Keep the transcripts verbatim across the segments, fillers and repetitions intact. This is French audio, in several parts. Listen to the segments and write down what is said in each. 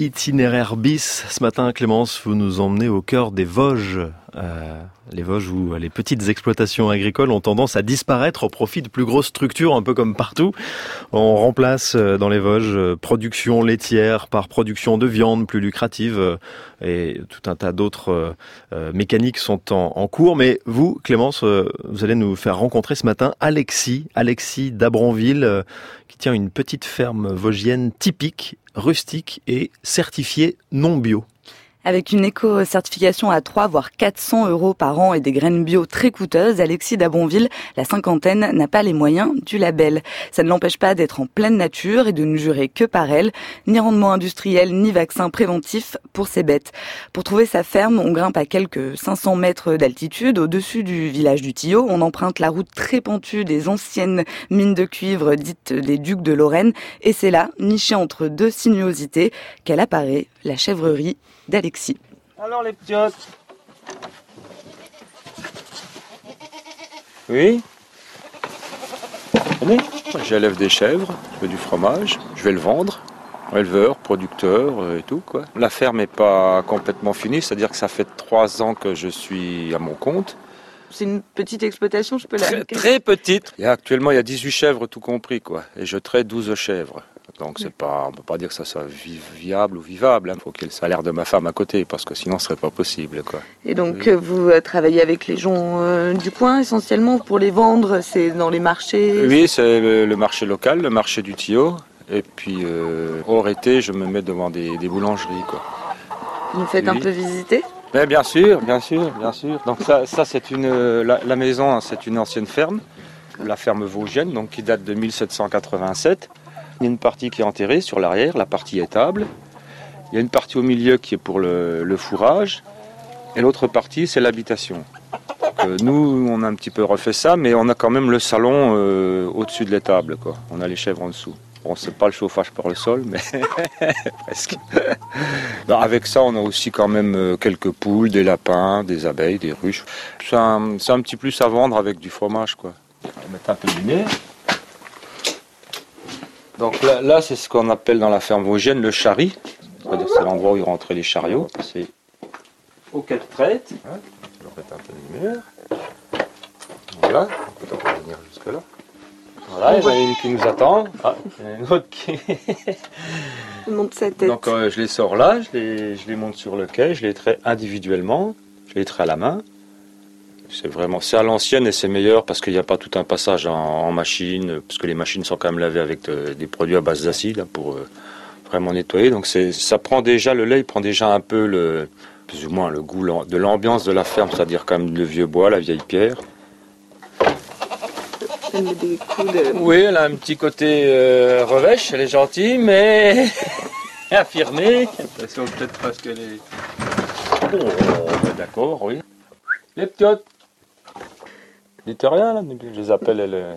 Itinéraire bis. Ce matin, Clémence, vous nous emmenez au cœur des Vosges. Euh, les Vosges où les petites exploitations agricoles ont tendance à disparaître au profit de plus grosses structures, un peu comme partout. On remplace dans les Vosges production laitière par production de viande plus lucrative et tout un tas d'autres euh, mécaniques sont en, en cours. Mais vous, Clémence, euh, vous allez nous faire rencontrer ce matin Alexis, Alexis d'Abranville, euh, qui tient une petite ferme vosgienne typique, rustique et certifiée non bio. Avec une éco-certification à trois voire quatre cents euros par an et des graines bio très coûteuses, Alexis d'Abranville, la cinquantaine, n'a pas les moyens du label. Ça ne l'empêche pas d'être en pleine nature et de ne jurer que par elle, ni rendement industriel, ni vaccin préventif pour ses bêtes. Pour trouver sa ferme, on grimpe à quelques cinq cents mètres d'altitude, au-dessus du village du Tillot. On emprunte la route très pentue des anciennes mines de cuivre dites des Ducs de Lorraine. Et c'est là, nichée entre deux sinuosités, qu'elle apparaît, la chèvrerie d'Alexis. Alors les petiotes. Oui. Venez. J'élève des chèvres, je fais du fromage, je vais le vendre. Éleveur, producteur et tout quoi. La ferme n'est pas complètement finie, c'est-à-dire que ça fait trois ans que je suis à mon compte. C'est une petite exploitation, je peux la... Très, très petite. Et actuellement il y a dix-huit chèvres tout compris quoi. Et je traite douze chèvres. Donc c'est pas, on ne peut pas dire que ça soit viable ou vivable. Il hein. faut qu'il y ait le salaire de ma femme à côté, parce que sinon ce serait pas possible. Quoi. Et donc oui. vous euh, travaillez avec les gens euh, du coin essentiellement pour les vendre, c'est dans les marchés? Oui, c'est le, le marché local, le marché du Tillot. Et puis euh, hors été, je me mets devant des, des boulangeries. Quoi. Vous nous faites oui. un peu visiter? Mais bien sûr, bien sûr, bien sûr. Donc ça, ça c'est une, la, la maison, c'est une ancienne ferme, la ferme vosgienne, donc qui date de mille sept cent quatre-vingt-sept. Il y a une partie qui est enterrée sur l'arrière, la partie étable. Il y a une partie au milieu qui est pour le, le fourrage. Et l'autre partie, c'est l'habitation. Donc, euh, nous, on a un petit peu refait ça, mais on a quand même le salon euh, au-dessus de l'étable. Quoi. On a les chèvres en dessous. Bon, c'est pas le chauffage par le sol, mais presque. Non, avec ça, on a aussi quand même quelques poules, des lapins, des abeilles, des ruches. C'est un, c'est un petit plus à vendre avec du fromage. Quoi. On va mettre un peu du nez. Donc là, là, c'est ce qu'on appelle dans la ferme vosgienne le charri. C'est-à-dire c'est l'endroit où ils rentraient les chariots. C'est auquel traite. Hein, je vais mettre un peu de lumière. Voilà, on peut encore venir jusque là. Voilà, il y en a une qui nous attend. Ah, il y en a une autre qui monte sa tête. Donc euh, je les sors là, je les, je les monte sur le quai, je les traite individuellement, je les traite à la main. C'est vraiment, c'est à l'ancienne et c'est meilleur parce qu'il n'y a pas tout un passage en, en machine, parce que les machines sont quand même lavées avec de, des produits à base d'acide hein, pour euh, vraiment nettoyer. Donc c'est, ça prend déjà, le lait il prend déjà un peu le, plus ou moins le goût de l'ambiance de la ferme, c'est-à-dire quand même le vieux bois, la vieille pierre. Elle met des coups de... Oui, elle a un petit côté euh, revêche, elle est gentille, mais affirmée. Attention peut-être parce qu'elle est... Oh, d'accord, oui. Les petiotes. Dites rien là, je les appelle elles.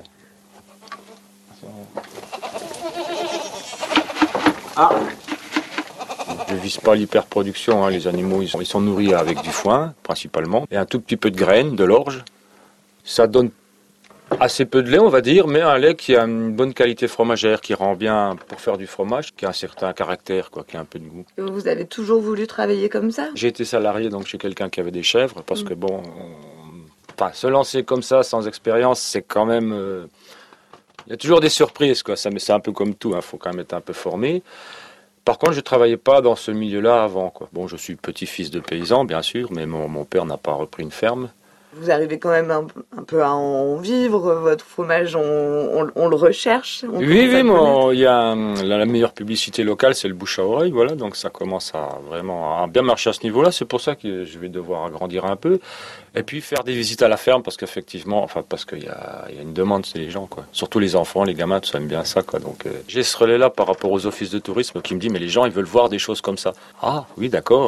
Ah. Je ne vise pas l'hyperproduction, hein. Les animaux ils sont, ils sont nourris avec du foin principalement et un tout petit peu de graines, de l'orge. Ça donne assez peu de lait on va dire, mais un lait qui a une bonne qualité fromagère, qui rend bien pour faire du fromage, qui a un certain caractère, quoi, qui a un peu de goût. Vous avez toujours voulu travailler comme ça? J'ai été salarié donc chez quelqu'un qui avait des chèvres, parce mmh. que bon... On... Enfin, se lancer comme ça, sans expérience, c'est quand même... Euh... Il y a toujours des surprises, quoi. Ça, mais c'est un peu comme tout, il hein. faut quand même être un peu formé. Par contre, je ne travaillais pas dans ce milieu-là avant, quoi. Bon, je suis petit-fils de paysan, bien sûr, mais mon, mon père n'a pas repris une ferme. Vous arrivez quand même un, un peu à en vivre, votre fromage, on, on, on le recherche on Oui, oui, moi, il y a la, la meilleure publicité locale, c'est le bouche à oreille, voilà, donc ça commence à vraiment à bien marcher à ce niveau-là, c'est pour ça que je vais devoir agrandir un peu, et puis faire des visites à la ferme, parce qu'effectivement, enfin, parce qu'il y a, il y a une demande, c'est les gens, quoi, surtout les enfants, les gamins, tout ça aime bien ça, quoi, donc euh, j'ai ce relais-là par rapport aux offices de tourisme qui me dit, mais les gens, ils veulent voir des choses comme ça. Ah, oui, d'accord.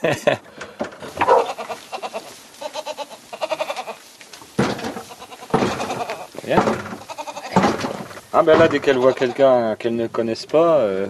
Bien. Ah ben là, dès qu'elle voit quelqu'un qu'elle ne connaisse pas, euh...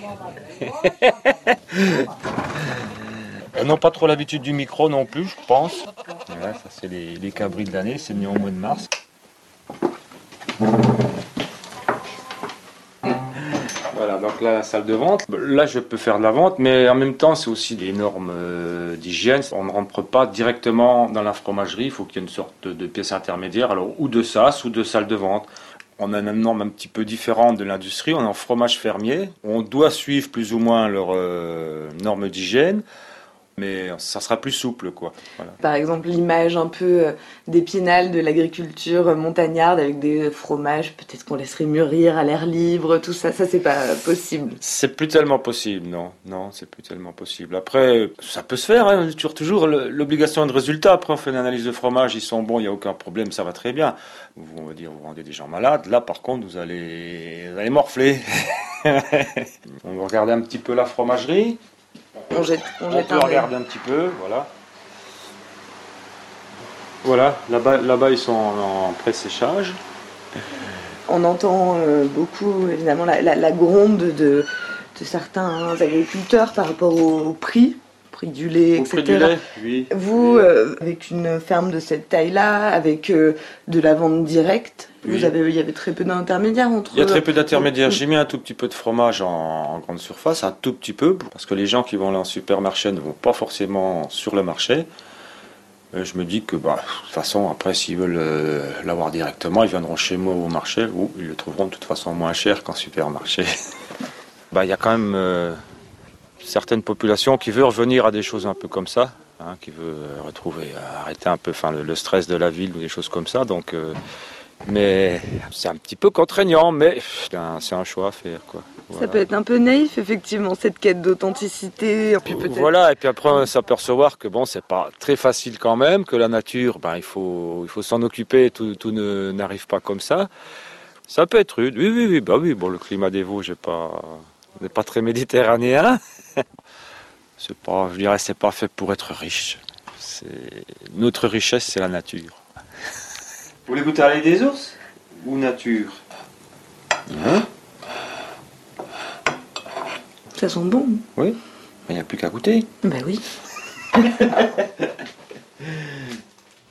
elles n'ont pas trop l'habitude du micro non plus, je pense. Voilà, ça c'est les, les cabris de l'année, c'est né au mois de mars. Voilà, donc là, la salle de vente. Là, je peux faire de la vente, mais en même temps, c'est aussi des normes euh, d'hygiène. On ne rentre pas directement dans la fromagerie. Il faut qu'il y ait une sorte de, de pièce intermédiaire, alors ou de sas ou de salle de vente. On a une norme un petit peu différente de l'industrie. On est en fromage fermier. On doit suivre plus ou moins leurs euh, normes d'hygiène. Mais ça sera plus souple, quoi. Voilà. Par exemple, l'image un peu d'Épinal de l'agriculture montagnarde avec des fromages, peut-être qu'on laisserait mûrir à l'air libre, tout ça, ça c'est pas possible. C'est plus tellement possible, non, non, c'est plus tellement possible. Après, ça peut se faire, hein, toujours, toujours l'obligation de résultat. Après, on fait une analyse de fromage, ils sont bons, il n'y a aucun problème, ça va très bien. Vous, on va dire, vous rendez des gens malades, là par contre, vous allez, vous allez morfler. On va regarder un petit peu la fromagerie. On jette, on on jette peut un regarder un petit peu, voilà. Voilà, là-bas, là-bas ils sont en, en pré-séchage. On entend euh, beaucoup, évidemment, la, la, la gronde de, de certains agriculteurs par rapport au, au prix, prix du lait, Au et cetera. prix du lait, oui. Vous, oui. euh, avec une ferme de cette taille-là, avec euh, de la vente directe, Oui. vous avez, il y avait très peu d'intermédiaires entre... Il y a très peu d'intermédiaires. J'ai mis un tout petit peu de fromage en, en grande surface, un tout petit peu, parce que les gens qui vont là en supermarché ne vont pas forcément sur le marché. Et je me dis que, bah, de toute façon, après, s'ils veulent euh, l'avoir directement, ils viendront chez moi au marché, ou ils le trouveront de toute façon moins cher qu'en supermarché. Bah, il y a quand même euh, certaines populations qui veulent revenir à des choses un peu comme ça, hein, qui veulent retrouver, arrêter un peu enfin, le, le stress de la ville ou des choses comme ça. Donc... Euh, Mais c'est un petit peu contraignant, mais c'est un, c'est un choix à faire, quoi. Voilà. Ça peut être un peu naïf, effectivement, cette quête d'authenticité. Puis peut-être... Voilà, et puis après on s'apercevoir que bon, c'est pas très facile quand même, que la nature, ben, il faut, il faut s'en occuper, tout, tout ne, n'arrive pas comme ça. Ça peut être rude, oui, oui, oui, bah oui, bon, le climat des Vosges n'est pas, n'est pas très méditerranéen. C'est pas, je dirais, c'est pas fait pour être riche. C'est, notre richesse, c'est la nature. Vous voulez goûter à l'ail des ours ou nature? Hein? Ça sent bon. Oui, il n'y a plus qu'à goûter. Ben oui.